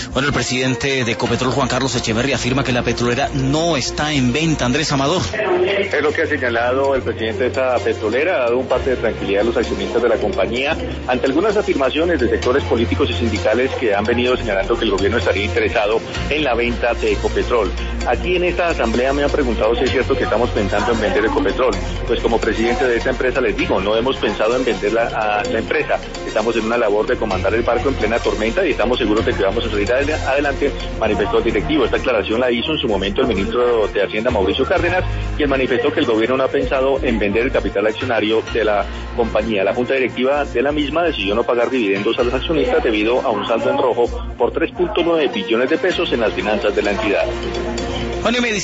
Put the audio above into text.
Bueno, el presidente de Ecopetrol, Juan Carlos Echeverri, afirma que la petrolera no está en venta. Andrés Amador. Es lo que ha señalado el presidente de esta petrolera, ha dado un parte de tranquilidad a los accionistas de la compañía ante algunas afirmaciones de sectores políticos y sindicales que han venido señalando que el gobierno estaría interesado en la venta de Ecopetrol. Aquí en esta asamblea me han preguntado si es cierto que estamos pensando en vender Ecopetrol. Pues como presidente de esta empresa les digo, no hemos pensado en vender a la empresa. Estamos en una labor de comandar el barco en plena tormenta y estamos seguros de que vamos a salir adelante, manifestó el directivo. Esta aclaración la hizo en su momento el ministro de Hacienda, Mauricio Cárdenas, quien manifestó que el gobierno no ha pensado en vender el capital accionario de la compañía. La junta directiva de la misma decidió no pagar dividendos a los accionistas debido a un saldo en rojo por 3.9 billones de pesos en las finanzas de la entidad.